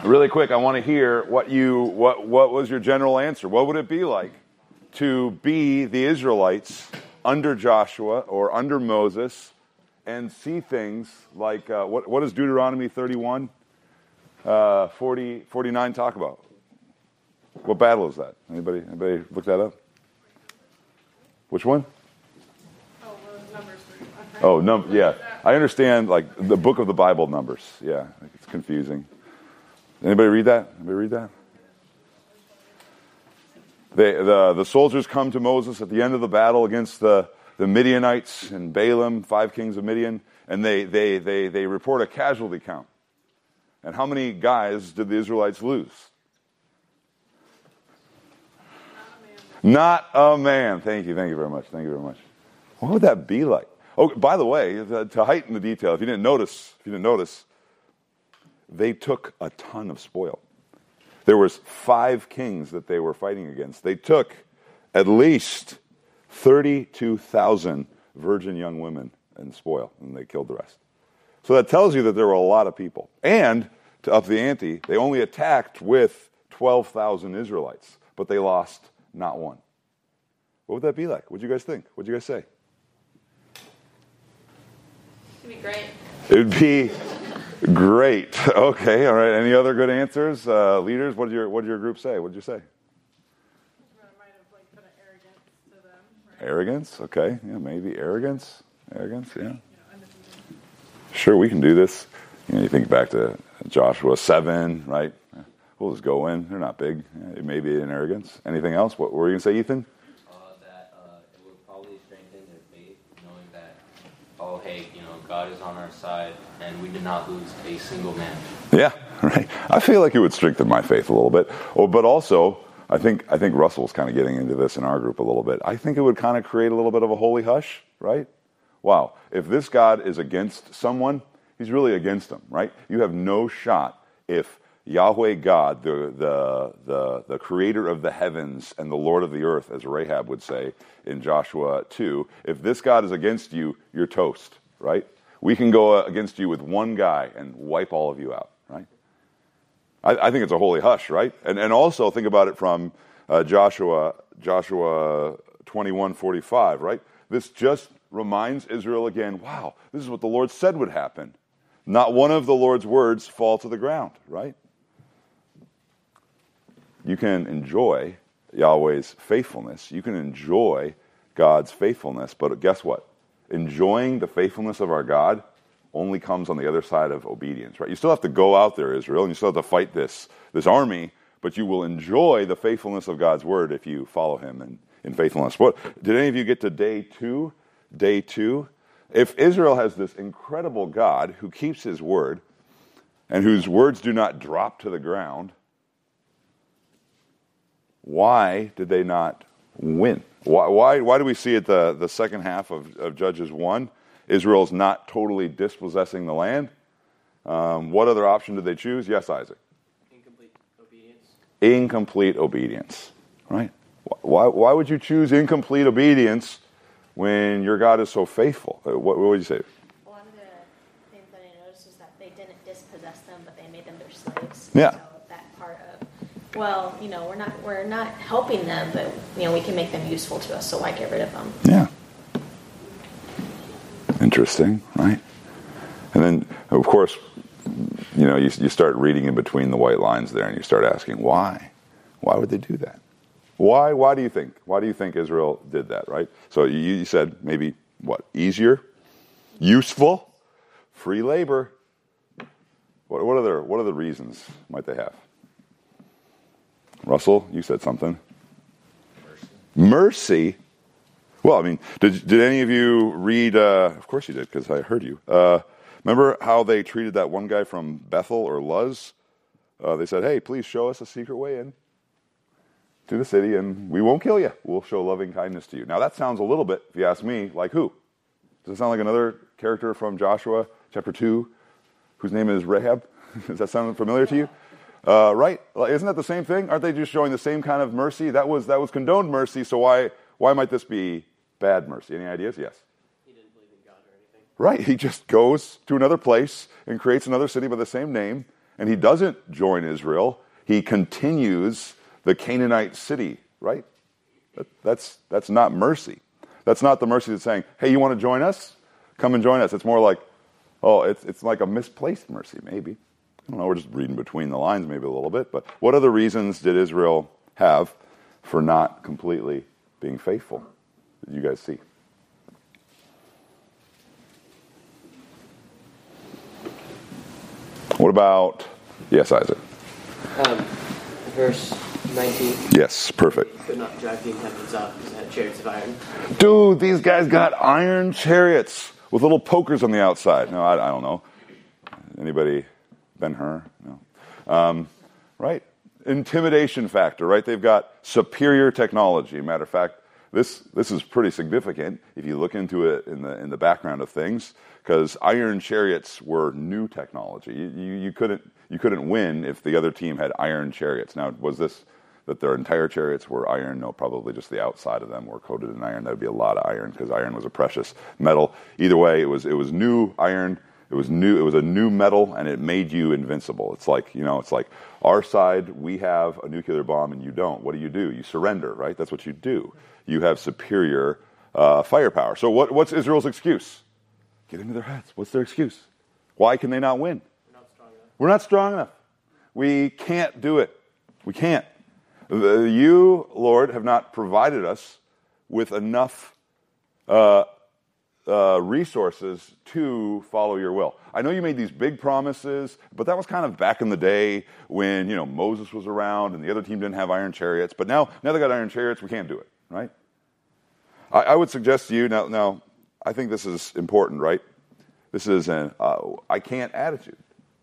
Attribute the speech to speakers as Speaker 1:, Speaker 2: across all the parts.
Speaker 1: Really quick, I want to hear what was your general answer. What would it be like to be the Israelites under Joshua or under Moses and see things like, what does Deuteronomy 31, 49 talk about? What battle is that? Anybody look that up? Which one?
Speaker 2: Numbers 31.
Speaker 1: Oh, yeah. I understand, like, the book of the Bible, Numbers. Yeah, it's confusing. Anybody read that? The soldiers come to Moses at the end of the battle against the Midianites and Balaam, 5 kings of Midian, and they report a casualty count. And how many guys did the Israelites lose? Not a man. Thank you very much. What would that be like? Oh, by the way, to heighten the detail, if you didn't notice, they took a ton of spoil. There was 5 kings that they were fighting against. They took at least 32,000 virgin young women in spoil, and they killed the rest. So that tells you that there were a lot of people. And to up the ante, they only attacked with 12,000 Israelites, but they lost not one. What would that be like? What do you guys think? What do you guys say?
Speaker 2: It'd be great.
Speaker 1: It would be great. Okay, all right. Any other good answers? Leaders, what did your group say? What did you say?
Speaker 2: I might have put an arrogance to them. Right?
Speaker 1: Arrogance? Okay. Yeah, maybe arrogance. Yeah. Sure, we can do this. You think back to Joshua 7, right? We'll just go in. They're not big. It may be an arrogance. Anything else? What were you going to say, Ethan?
Speaker 3: That it would probably strengthen their faith, knowing that, oh, hey, God is on our side, and we did not lose a single man.
Speaker 1: Yeah, right. I feel like it would strengthen my faith a little bit. Oh, but also, I think Russell's kind of getting into this in our group a little bit. I think it would kind of create a little bit of a holy hush, right? Wow, if this God is against someone, he's really against them, right? You have no shot if Yahweh God, the creator of the heavens and the Lord of the earth, as Rahab would say in Joshua 2, if this God is against you, you're toast, right? We can go against you with one guy and wipe all of you out, right? I think it's a holy hush, right? And also think about it from Joshua 21:45, right? This just reminds Israel again, wow, this is what the Lord said would happen. Not one of the Lord's words fall to the ground, right? You can enjoy Yahweh's faithfulness. You can enjoy God's faithfulness. But guess what? Enjoying the faithfulness of our God only comes on the other side of obedience, right? You still have to go out there, Israel, and you still have to fight this army, but you will enjoy the faithfulness of God's word if you follow him in faithfulness. Did any of you get to day 2? Day 2? If Israel has this incredible God who keeps his word and whose words do not drop to the ground, why did they not win? Why do we see at the second half of Judges 1, Israel's not totally dispossessing the land? What other option did they choose? Yes, Isaac. Incomplete obedience, right? Why would you choose incomplete obedience when your God is so faithful? What would you say?
Speaker 4: One of the things that I noticed is that they didn't dispossess them, but they made them their slaves.
Speaker 1: Yeah.
Speaker 4: So that part of, well, we're not helping them, but we can make them useful to us. So why get rid of them?
Speaker 1: Yeah. Interesting, right? And then, of course, you start reading in between the white lines there, and you start asking why. Why would they do that? Why do you think? Why do you think Israel did that, right? So you said maybe, easier? Useful? Free labor? What other reasons might they have? Russell, you said something. Mercy? Well, I mean, did any of you read, of course you did, because I heard you. Remember how they treated that one guy from Bethel or Luz? They said, hey, please show us a secret way in to the city, and we won't kill you. We'll show loving kindness to you. Now, that sounds a little bit, if you ask me, like who? Does it sound like another character from Joshua chapter 2, whose name is Rahab? Does that sound familiar to you? Right? Isn't that the same thing? Aren't they just showing the same kind of mercy? That was condoned mercy, so why might this be bad mercy? Any ideas? Yes.
Speaker 3: He didn't believe in God or anything.
Speaker 1: Right. He just goes to another place and creates another city by the same name And he doesn't join Israel. He continues the Canaanite city, right? That's not mercy. That's not the mercy that's saying, hey, you want to join us? Come and join us. It's more like, oh, it's like a misplaced mercy, maybe. I don't know, we're just reading between the lines maybe a little bit. But what other reasons did Israel have for not completely being faithful? Did you guys see? What about, yes, Isaac?
Speaker 5: Verse 19.
Speaker 1: Yes, perfect.
Speaker 5: Could not drive the inhabitants out because it had chariots of iron.
Speaker 1: Dude, these guys got iron chariots with little pokers on the outside. No, I don't know. Anybody Ben-Hur? No. Right? Intimidation factor, right? They've got superior technology. Matter of fact, this is pretty significant if you look into it in the background of things, because iron chariots were new technology. You couldn't win if the other team had iron chariots. Now, was this that their entire chariots were iron? No, probably just the outside of them were coated in iron. That would be a lot of iron because iron was a precious metal. Either way, it was new iron. It was a new metal, and it made you invincible. It's like our side, we have a nuclear bomb and you don't. What do? You surrender, right? That's what you do. You have superior firepower. So what's Israel's excuse? Get into their heads. What's their excuse? Why can they not win? We're not strong enough. We can't do it. We can't. You, Lord, have not provided us with enough resources to follow your will. I know you made these big promises, but that was kind of back in the day when Moses was around and the other team didn't have iron chariots. But now they got iron chariots. We can't do it, right? I would suggest to you now. I think this is important, right? This is an I can't attitude.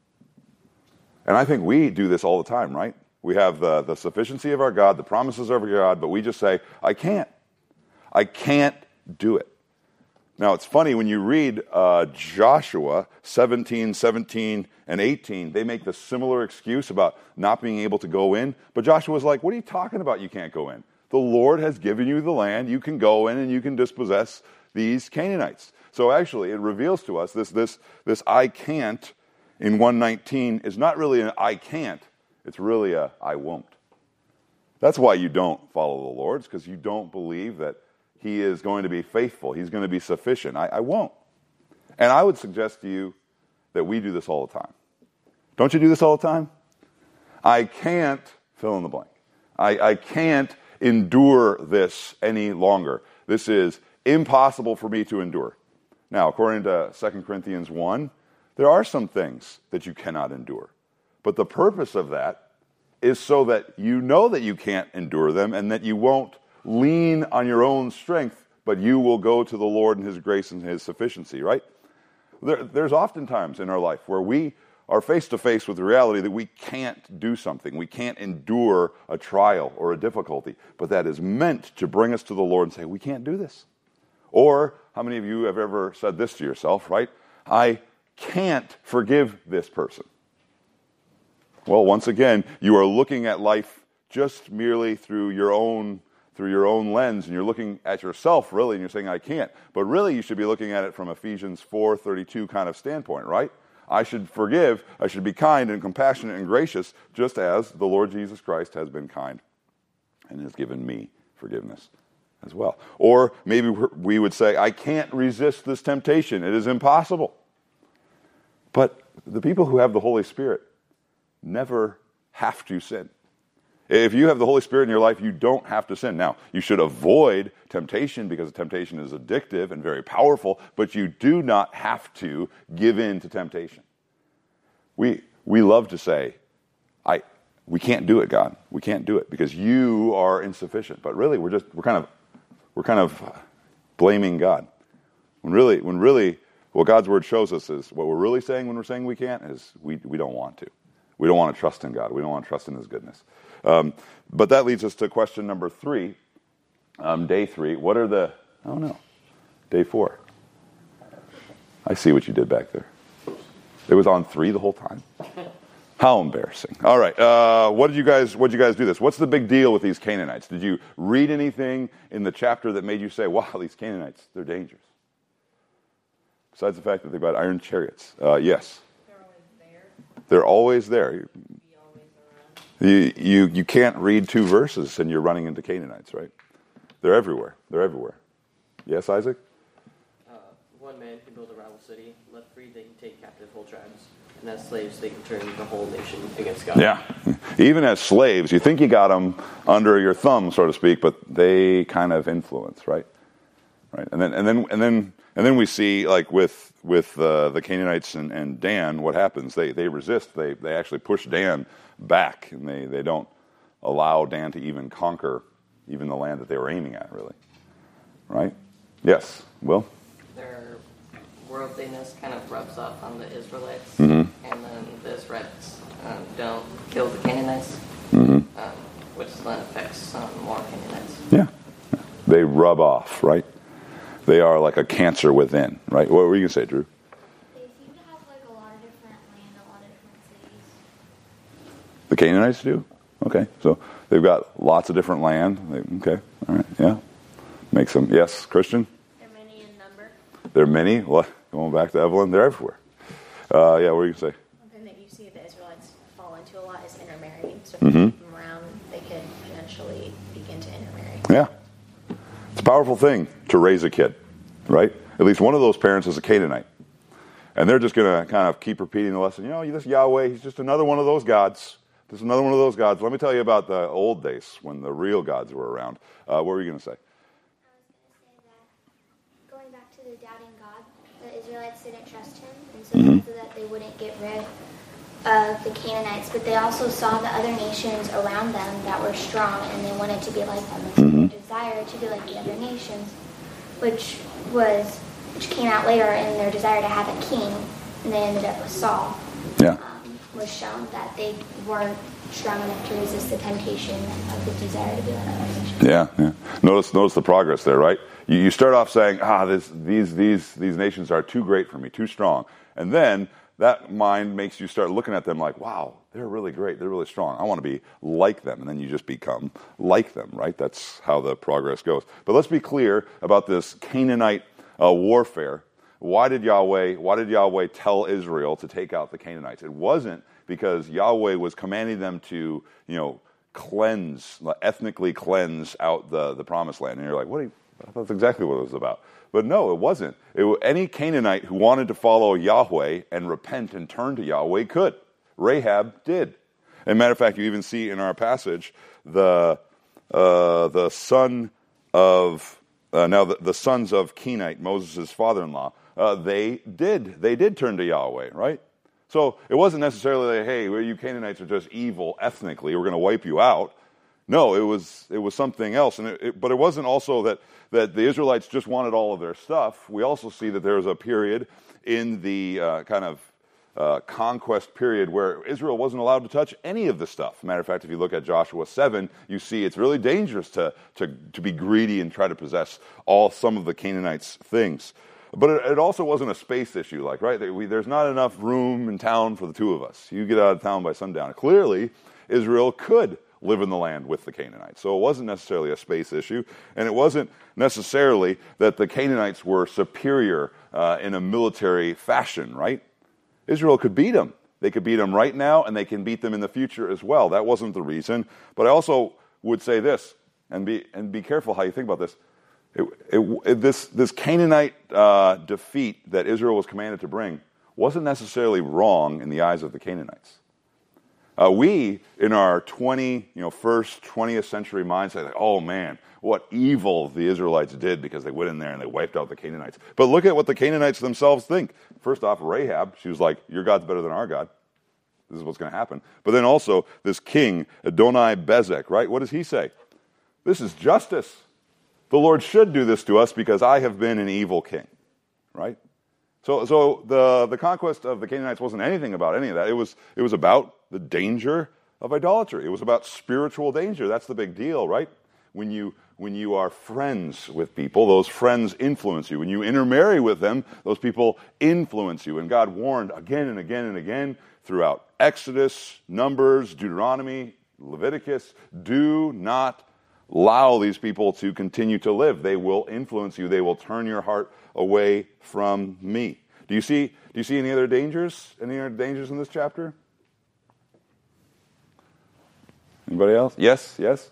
Speaker 1: And I think we do this all the time, right? We have the sufficiency of our God, the promises of our God, but we just say, I can't. I can't do it. Now, it's funny, when you read Joshua 17, and 18, they make the similar excuse about not being able to go in. But Joshua's like, what are you talking about you can't go in? The Lord has given you the land. You can go in and you can dispossess these Canaanites. So actually, it reveals to us this I can't in 119 is not really an I can't. It's really a I won't. That's why you don't follow the Lord. It's because you don't believe that He is going to be faithful. He's going to be sufficient. I won't. And I would suggest to you that we do this all the time. Don't you do this all the time? I can't fill in the blank. I can't endure this any longer. This is impossible for me to endure. Now, according to 2 Corinthians 1, there are some things that you cannot endure. But the purpose of that is so that you know that you can't endure them and that you won't lean on your own strength, but you will go to the Lord and His grace and His sufficiency, right? There's often times in our life where we are face to face with the reality that we can't do something. We can't endure a trial or a difficulty, but that is meant to bring us to the Lord and say, we can't do this. Or, how many of you have ever said this to yourself, right? I can't forgive this person. Well, once again, you are looking at life just merely through your own lens, and you're looking at yourself, really, and you're saying, I can't. But really, you should be looking at it from Ephesians 4:32 kind of standpoint, right? I should forgive, I should be kind and compassionate and gracious, just as the Lord Jesus Christ has been kind and has given me forgiveness as well. Or maybe we would say, I can't resist this temptation. It is impossible. But the people who have the Holy Spirit never have to sin. If you have the Holy Spirit in your life, you don't have to sin. Now, you should avoid temptation because temptation is addictive and very powerful, but you do not have to give in to temptation. We love to say, we can't do it, God. We can't do it because you are insufficient. But really, we're kind of blaming God. When really what God's word shows us is what we're really saying when we're saying we can't is we don't want to. We don't want to trust in God. We don't want to trust in His goodness. But that leads us to question number 3, day 3. What are day 4. I see what you did back there. It was on 3 the whole time. How embarrassing. All right. What did you guys do this? What's the big deal with these Canaanites? Did you read anything in the chapter that made you say, wow, these Canaanites, they're dangerous? Besides the fact that they've got iron chariots. Yes.
Speaker 2: They're always there.
Speaker 1: They're always there. You can't read 2 verses and you're running into Canaanites, right? They're everywhere. They're everywhere. Yes, Isaac?
Speaker 5: One man can build a rival city. Left free, they can take captive whole tribes. And as slaves, they can turn the whole nation against God.
Speaker 1: Yeah. Even as slaves, you think you got them under your thumb, so to speak, but they kind of influence, right? Right. And then we see, like with the Canaanites and Dan, what happens? They resist. They actually push Dan back, and they don't allow Dan to even conquer even the land that they were aiming at, really. Right? Yes. Will?
Speaker 6: Their worldliness kind of rubs off on the Israelites,
Speaker 1: Mm-hmm.
Speaker 6: and then the Israelites don't kill the Canaanites,
Speaker 1: Mm-hmm.
Speaker 6: which then affects more Canaanites.
Speaker 1: Yeah. They rub off, right? They are like a cancer within, right? What were you going to say, Drew?
Speaker 7: They seem to have like a lot of different land, a lot of different cities.
Speaker 1: The Canaanites do? Okay. So they've got lots of different land. Okay. All right. Yeah. Makes them, yes, Christian?
Speaker 4: They're many in number.
Speaker 1: They're many. What? Going back to Evelyn, they're everywhere. Yeah, what were you going to say?
Speaker 4: One thing that you see the Israelites fall into a lot is intermarrying. So if
Speaker 1: Mm-hmm.
Speaker 4: you keep them around, they could eventually begin to intermarry.
Speaker 1: Yeah. It's a powerful thing to raise a kid, right? At least one of those parents is a Canaanite. And they're just going to kind of keep repeating the lesson. This Yahweh, he's just another one of those gods. Just another one of those gods. Let me tell you about the old days when the real gods were around. What were you going to say?
Speaker 7: I was going to say that going back to the doubting God, the Israelites didn't trust him, and so
Speaker 1: Mm-hmm.
Speaker 7: because of that they wouldn't get rid of the Canaanites, but they also saw the other nations around them that were strong, and they wanted to be like them, and so
Speaker 1: Mm-hmm.
Speaker 7: their desire to be like the other nations, which came out later in their desire to have a king, and they ended up with Saul.
Speaker 1: Yeah.
Speaker 7: Was shown that they weren't strong enough to resist the temptation of the desire to be like other nations.
Speaker 1: Yeah. Notice the progress there, right? You start off saying, these nations are too great for me, too strong. And then that mind makes you start looking at them like, wow, they're really great, they're really strong. I want to be like them. And then you just become like them, right? That's how the progress goes. But let's be clear about this Canaanite warfare. Why did Yahweh tell Israel to take out the Canaanites? It wasn't because Yahweh was commanding them to, ethnically cleanse out the promised land. And you're like, that's exactly what it was about. But no, it wasn't. Any Canaanite who wanted to follow Yahweh and repent and turn to Yahweh could. Rahab did. As a matter of fact, you even see in our passage the son of the sons of Kenite, Moses' father-in-law. They did turn to Yahweh, right? So it wasn't necessarily that, hey, you Canaanites are just evil ethnically, we're going to wipe you out. No, it was something else. But it wasn't also that the Israelites just wanted all of their stuff. We also see that there was a period in the conquest period where Israel wasn't allowed to touch any of the stuff. Matter of fact, if you look at Joshua 7, you see it's really dangerous to be greedy and try to possess some of the Canaanites' things. But it also wasn't a space issue, right? There's not enough room in town for the two of us. You get out of town by sundown. Clearly, Israel could live in the land with the Canaanites. So it wasn't necessarily a space issue, and it wasn't necessarily that the Canaanites were superior in a military fashion, right? Israel could beat them. They could beat them right now, and they can beat them in the future as well. That wasn't the reason. But I also would say this, and be careful how you think about this. This Canaanite defeat that Israel was commanded to bring wasn't necessarily wrong in the eyes of the Canaanites. We, in our 20th century mindset, like, oh man, what evil the Israelites did because they went in there and they wiped out the Canaanites. But look at what the Canaanites themselves think. First off, Rahab, she was like, your God's better than our God. This is what's going to happen. But then also, this king, Adoni-Bezek, right? What does he say? This is justice. The Lord should do this to us because I have been an evil king, right? So the conquest of the Canaanites wasn't anything about any of that. It was about the danger of idolatry. It was about spiritual danger. That's the big deal, right? When you are friends with people, those friends influence you. When you intermarry with them, those people influence you. And God warned again and again and again throughout Exodus, Numbers, Deuteronomy, Leviticus, do not allow these people to continue to live. They will influence you. They will turn your heart away from me. Do you see any other dangers? Any other dangers in this chapter? Anybody else? Yes, yes.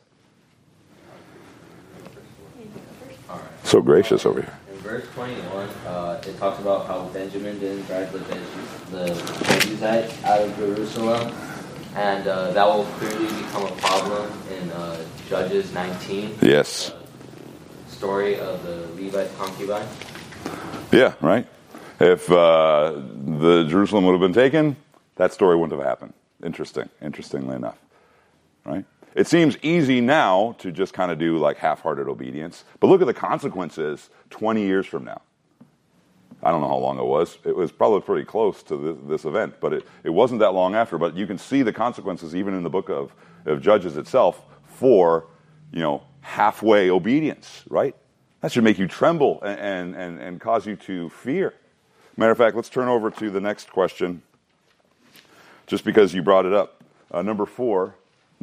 Speaker 3: All right.
Speaker 1: So gracious over here.
Speaker 3: In verse 21, it talks about how Benjamin didn't drive the Jebusites out of Jerusalem, and that will clearly become a problem in Judges 19.
Speaker 1: Yes.
Speaker 3: Story of the Levite concubine.
Speaker 1: Yeah, right. If the Jerusalem would have been taken, that story wouldn't have happened. Interestingly enough, right? It seems easy now to just kind of do like half-hearted obedience, but look at the consequences 20 years from now. I don't know how long it was. It was probably pretty close to this event, but it wasn't that long after. But you can see the consequences even in the book of Judges itself for, halfway obedience, right? That should make you tremble and cause you to fear. Matter of fact, let's turn over to the next question, just because you brought it up. Number four.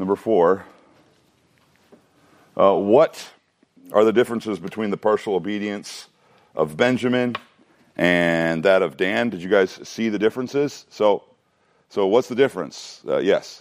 Speaker 1: What are the differences between the partial obedience of Benjamin and that of Dan? Did you guys see the differences? So what's the difference? Yes.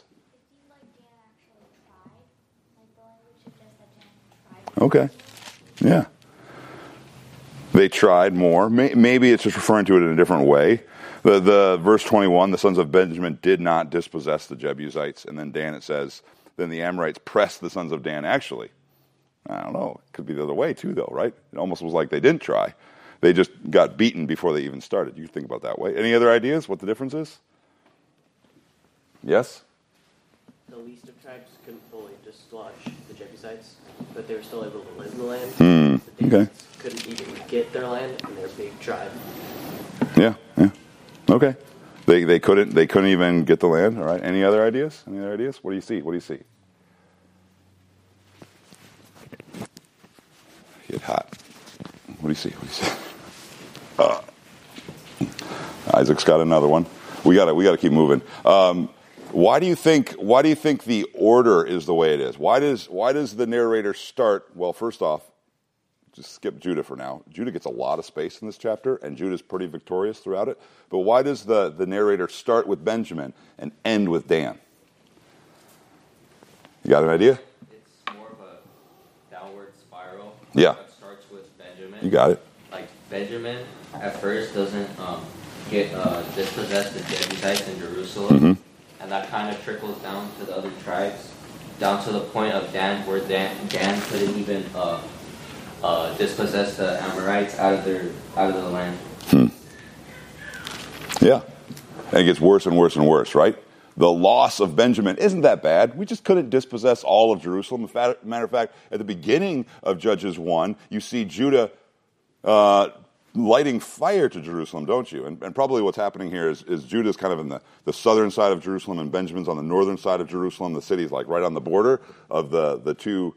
Speaker 1: Okay. Yeah. They tried more. Maybe it's just referring to it in a different way. The verse 21, the sons of Benjamin did not dispossess the Jebusites. And then Dan, it says, then the Amorites pressed the sons of Dan. Actually, I don't know. It could be the other way too, though, right? It almost was like they didn't try. They just got beaten before they even started. You think about it that way. Any other ideas what the difference is? Yes?
Speaker 5: The least of tribes couldn't fully dislodge the Jebusites, but they were still able to live in the land. The Danites couldn't even get their land, and they're a big tribe.
Speaker 1: Yeah. Okay. They couldn't even get the land. All right. Any other ideas? What do you see? Get hot. What do you see? Isaac's got another one. We got to keep moving. Why do you think the order is the way it is? Why does the narrator start? Well, first off, just skip Judah for now. Judah gets a lot of space in this chapter, and Judah's pretty victorious throughout it. But why does the narrator start with Benjamin and end with Dan? You got an idea?
Speaker 3: It's more of a downward spiral.
Speaker 1: Yeah.
Speaker 3: It starts with Benjamin.
Speaker 1: You got it.
Speaker 3: Like Benjamin at first doesn't get dispossess the Jebusites in Jerusalem, and that kind of trickles down to the other tribes, down to the point of Dan, where Dan couldn't even dispossess the Amorites out of the land.
Speaker 1: Yeah. And it gets worse and worse and worse, right? The loss of Benjamin isn't that bad. We just couldn't dispossess all of Jerusalem. Matter of fact, at the beginning of Judges 1, you see Judah lighting fire to Jerusalem, don't you? And probably what's happening here is Judah's kind of in the southern side of Jerusalem, and Benjamin's on the northern side of Jerusalem. The city's like right on the border of the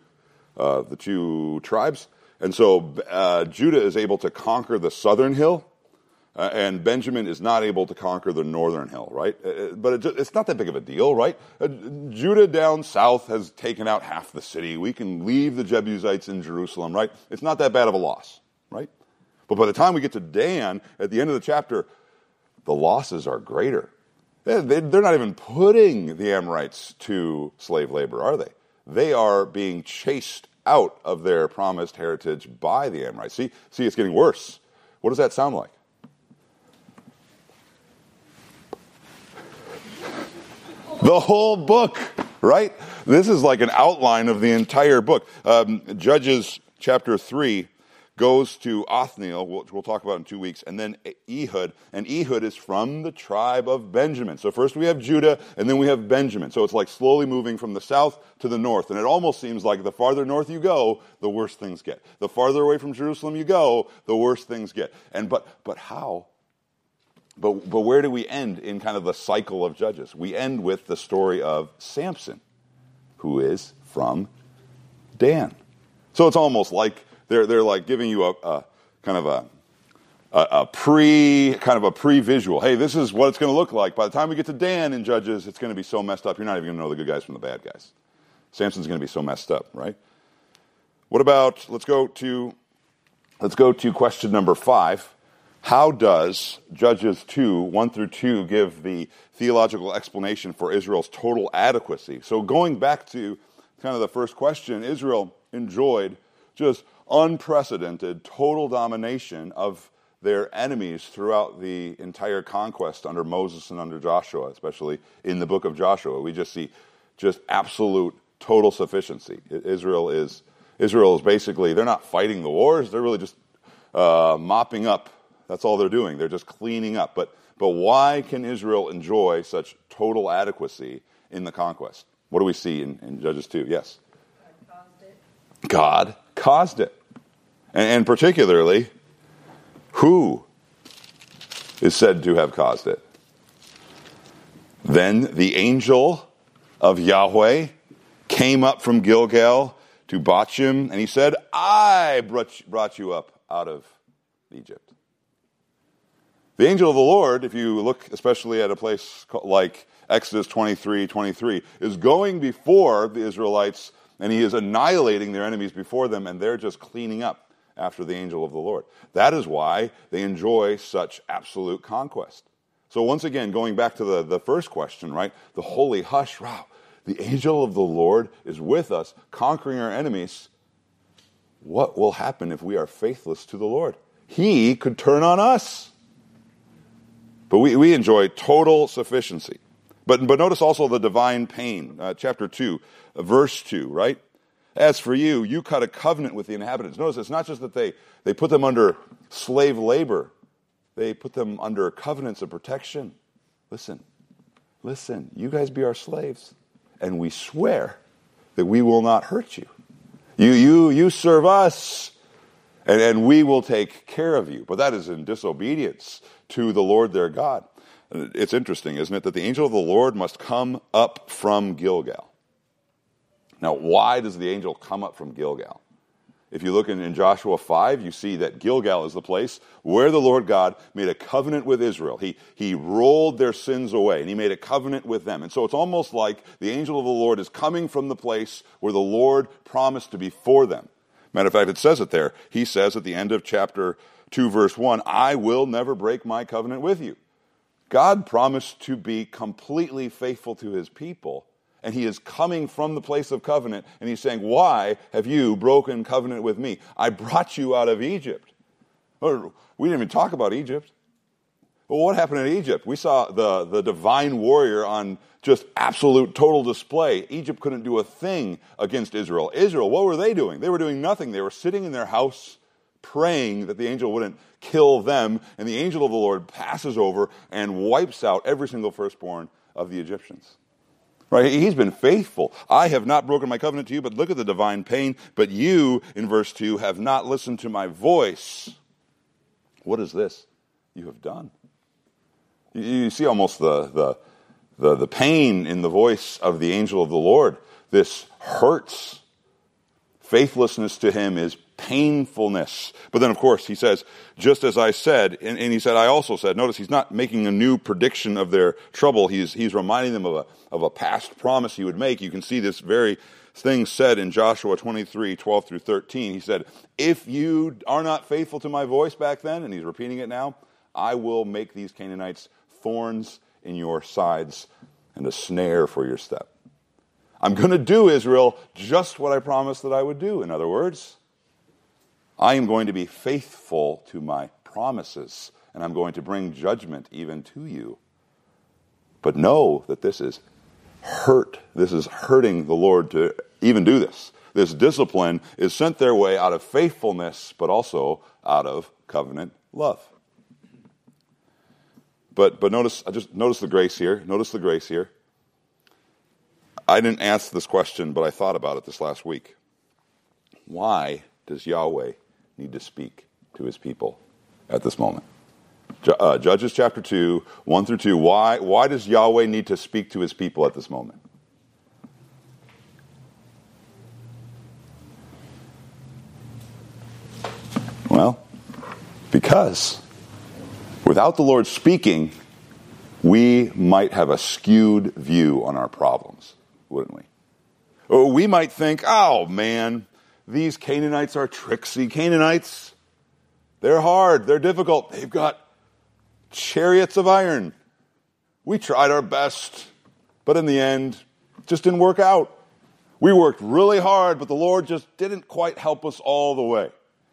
Speaker 1: two tribes. And so Judah is able to conquer the southern hill, and Benjamin is not able to conquer the northern hill, right? But it's not that big of a deal, right? Judah down south has taken out half the city. We can leave the Jebusites in Jerusalem, right? It's not that bad of a loss, right? But by the time we get to Dan, at the end of the chapter, the losses are greater. They're not even putting the Amorites to slave labor, are they? They are being chased out of their promised heritage by the Amorites. See, it's getting worse. What does that sound like? The whole book, right? This is like an outline of the entire book. Judges chapter 3 goes to Othniel, which we'll talk about in 2 weeks, and then Ehud. And Ehud is from the tribe of Benjamin. So first we have Judah, and then we have Benjamin. So it's like slowly moving from the south to the north. And it almost seems like the farther north you go, the worse things get. The farther away from Jerusalem you go, the worse things get. And but how? But where do we end in kind of the cycle of Judges? We end with the story of Samson, who is from Dan. So it's almost like they're like giving you a pre-visual. Hey, this is what it's going to look like. By the time we get to Dan in Judges, it's going to be so messed up. You're not even going to know the good guys from the bad guys. Samson's going to be so messed up, right? What about let's go to question number 5. How does Judges 2, 1 through 2, give the theological explanation for Israel's total adequacy? So going back to kind of the first question, Israel enjoyed just unprecedented total domination of their enemies throughout the entire conquest under Moses and under Joshua, especially in the book of Joshua. We just see just absolute total sufficiency. Israel is basically, they're not fighting the wars, they're really just mopping up. That's all they're doing. They're just cleaning up. But why can Israel enjoy such total adequacy in the conquest? What do we see in Judges 2? Yes? God caused it. And particularly, who is said to have caused it? Then the angel of Yahweh came up from Gilgal to Bochim, and he said, I brought you up out of Egypt. The angel of the Lord, if you look especially at a place like Exodus 23:23, is going before the Israelites, and he is annihilating their enemies before them, and they're just cleaning up after the angel of the Lord. That is why they enjoy such absolute conquest. So once again, going back to the first question, right? The holy hush, wow, the angel of the Lord is with us, conquering our enemies. What will happen if we are faithless to the Lord? He could turn on us. But we enjoy total sufficiency. But notice also the divine pain, chapter 2, verse 2, right? As for you, you cut a covenant with the inhabitants. Notice it's not just that they put them under slave labor. They put them under covenants of protection. Listen, you guys be our slaves. And we swear that we will not hurt you. You serve us, and we will take care of you. But that is in disobedience to the Lord their God. It's interesting, isn't it, that the angel of the Lord must come up from Gilgal. Now, why does the angel come up from Gilgal? If you look in Joshua 5, you see that Gilgal is the place where the Lord God made a covenant with Israel. He rolled their sins away, and he made a covenant with them. And so it's almost like the angel of the Lord is coming from the place where the Lord promised to be for them. Matter of fact, it says it there. He says at the end of chapter 2, verse 1, I will never break my covenant with you. God promised to be completely faithful to his people. And he is coming from the place of covenant, and he's saying, why have you broken covenant with me? I brought you out of Egypt. We didn't even talk about Egypt. Well, what happened in Egypt? We saw the divine warrior on just absolute total display. Egypt couldn't do a thing against Israel. Israel, what were they doing? They were doing nothing. They were sitting in their house praying that the angel wouldn't kill them, and the angel of the Lord passes over and wipes out every single firstborn of the Egyptians. Right? He's been faithful. I have not broken my covenant to you, but look at the divine pain. But you, in verse 2, have not listened to my voice. What is this you have done? You see almost the pain in the voice of the angel of the Lord. This hurts. Faithlessness to him is painfulness. But then, of course, he says, just as I said, and he said, I also said. Notice he's not making a new prediction of their trouble. He's reminding them of a past promise he would make. You can see this very thing said in Joshua 23, 12 through 13. He said, if you are not faithful to my voice back then, and he's repeating it now, I will make these Canaanites thorns in your sides and a snare for your step. I'm going to do, Israel, just what I promised that I would do. In other words, I am going to be faithful to my promises, and I'm going to bring judgment even to you. But know that this is hurt. This is hurting the Lord to even do this. This discipline is sent their way out of faithfulness, but also out of covenant love. But notice the grace here. Notice the grace here. I didn't ask this question, but I thought about it this last week. Why does Yahweh need to speak to his people at this moment? Judges chapter 2, 1 through 2. Why does Yahweh need to speak to his people at this moment? Well, because without the Lord speaking, we might have a skewed view on our problems, wouldn't we? Or we might think, oh man, these Canaanites are tricksy Canaanites. They're hard. They're difficult. They've got chariots of iron. We tried our best, but in the end, it just didn't work out. We worked really hard, but the Lord just didn't quite help us all the way.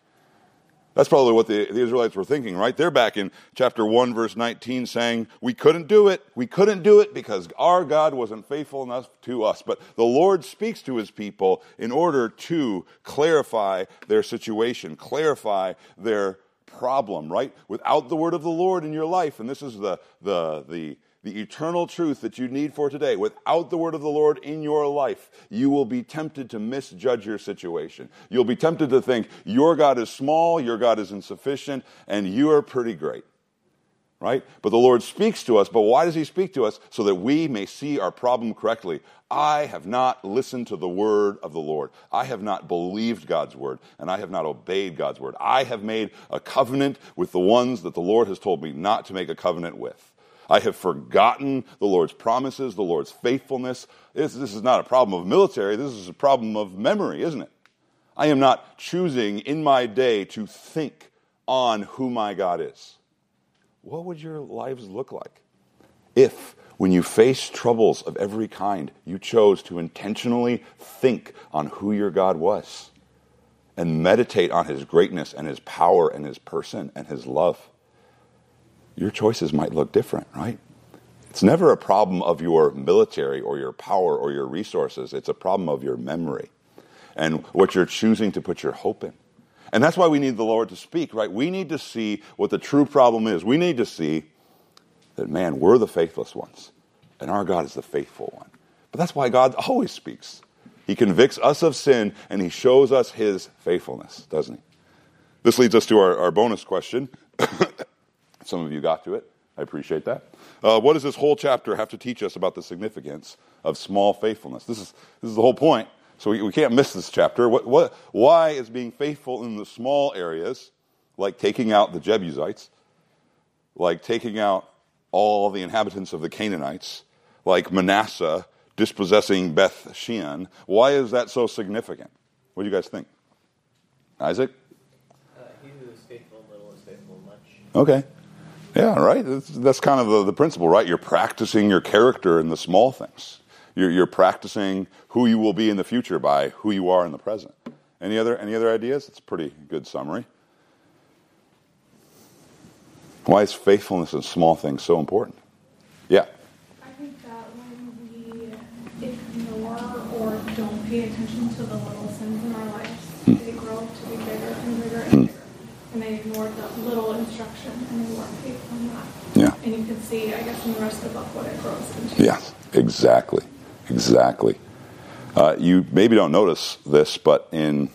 Speaker 1: That's probably what the Israelites were thinking, right? They're back in chapter 1, verse 19, saying, we couldn't do it. We couldn't do it because our God wasn't faithful enough to us. But the Lord speaks to his people in order to clarify their situation, clarify their problem, right? Without the word of the Lord in your life, and this is the eternal truth that you need for today. Without the word of the Lord in your life, you will be tempted to misjudge your situation. You'll be tempted to think your God is small, your God is insufficient, and you are pretty great. Right? But the Lord speaks to us. But why does he speak to us? So that we may see our problem correctly. I have not listened to the word of the Lord. I have not believed God's word, and I have not obeyed God's word. I have made a covenant with the ones that the Lord has told me not to make a covenant with. I have forgotten the Lord's promises, the Lord's faithfulness. This is not a problem of military. This is a problem of memory, isn't it? I am not choosing in my day to think on who my God is. What would your lives look like if, when you face troubles of every kind, you chose to intentionally think on who your God was and meditate on his greatness and his power and his person and his love? Your choices might look different, right? It's never a problem of your military or your power or your resources. It's a problem of your memory and what you're choosing to put your hope in. And that's why we need the Lord to speak, right? We need to see what the true problem is. We need to see that, man, we're the faithless ones, and our God is the faithful one. But that's why God always speaks. He convicts us of sin, and he shows us his faithfulness, doesn't he? This leads us to our bonus question. Some of you got to it. I appreciate that. What does this whole chapter have to teach us about the significance of small faithfulness? This is the whole point. So we can't miss this chapter. Why is being faithful in the small areas, like taking out the Jebusites, like taking out all the inhabitants of the Canaanites, like Manasseh dispossessing Beth Shean, why is that so significant? What do you guys think? Isaac?
Speaker 5: He who is faithful in little is faithful in much.
Speaker 1: Okay. Yeah, right? That's kind of the principle, right? You're practicing your character in the small things. You're practicing who you will be in the future by who you are in the present. Any other ideas? It's a pretty good summary. Why is faithfulness in small things so important? Yeah.
Speaker 2: I think that when we ignore or don't pay attention to the little sins in our lives, they grow to be bigger and bigger and bigger. And they ignored the little instruction and they weren't faithful in that.
Speaker 1: Yeah.
Speaker 2: And you can see, I guess, in the rest of the book what it grows into.
Speaker 1: Yes, exactly. You maybe don't notice this, but in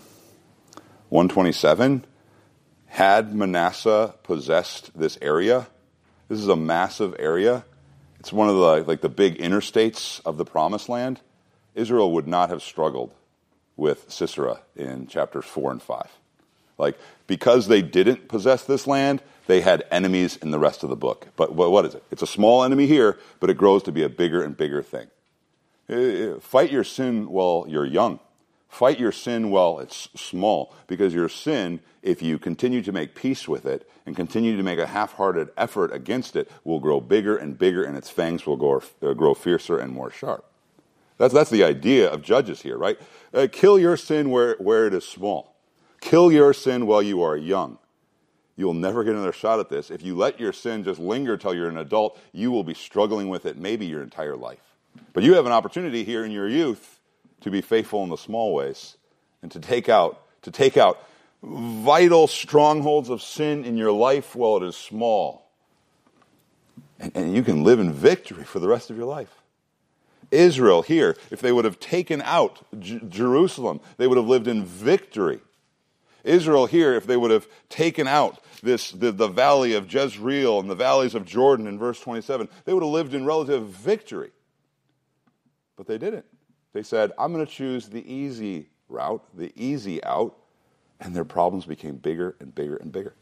Speaker 1: 127, had Manasseh possessed this area, this is a massive area. It's one of the big interstates of the Promised Land. Israel would not have struggled with Sisera in chapters 4 and 5. Because they didn't possess this land, they had enemies in the rest of the book. But what is it? It's a small enemy here, but it grows to be a bigger and bigger thing. Fight your sin while you're young. Fight your sin while it's small, because your sin, if you continue to make peace with it and continue to make a half-hearted effort against it, will grow bigger and bigger, and its fangs will grow fiercer and more sharp. That's the idea of Judges here, right? Kill your sin where it is small. Kill your sin while you are young. You'll never get another shot at this. If you let your sin just linger till you're an adult, you will be struggling with it maybe your entire life. But you have an opportunity here in your youth to be faithful in the small ways and to take out vital strongholds of sin in your life while it is small. And you can live in victory for the rest of your life. Israel here, if they would have taken out Jerusalem, they would have lived in victory. Israel here, if they would have taken out the valley of Jezreel and the valleys of Jordan in verse 27, they would have lived in relative victory. But they didn't. They said, I'm going to choose the easy route, the easy out, and their problems became bigger and bigger and bigger.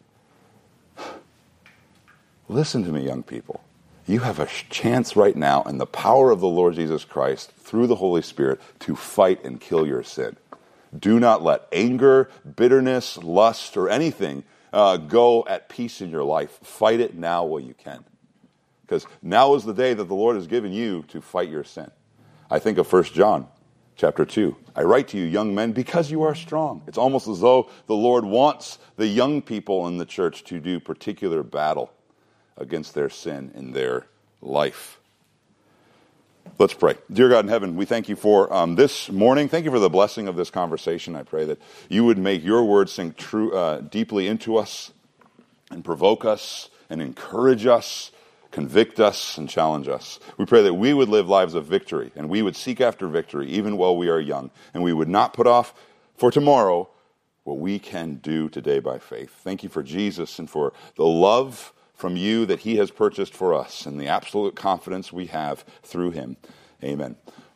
Speaker 1: Listen to me, young people. You have a chance right now in the power of the Lord Jesus Christ through the Holy Spirit to fight and kill your sin. Do not let anger, bitterness, lust, or anything go at peace in your life, fight it now while you can. Because now is the day that the Lord has given you to fight your sin. I think of 1 John chapter 2. I write to you, young men, because you are strong. It's almost as though the Lord wants the young people in the church to do particular battle against their sin in their life. Let's pray. Dear God in heaven, we thank you for this morning. Thank you for the blessing of this conversation. I pray that you would make your word sink deeply into us and provoke us and encourage us, convict us, and challenge us. We pray that we would live lives of victory, and we would seek after victory even while we are young, and we would not put off for tomorrow what we can do today by faith. Thank you for Jesus and for the love from you that he has purchased for us and the absolute confidence we have through him. Amen.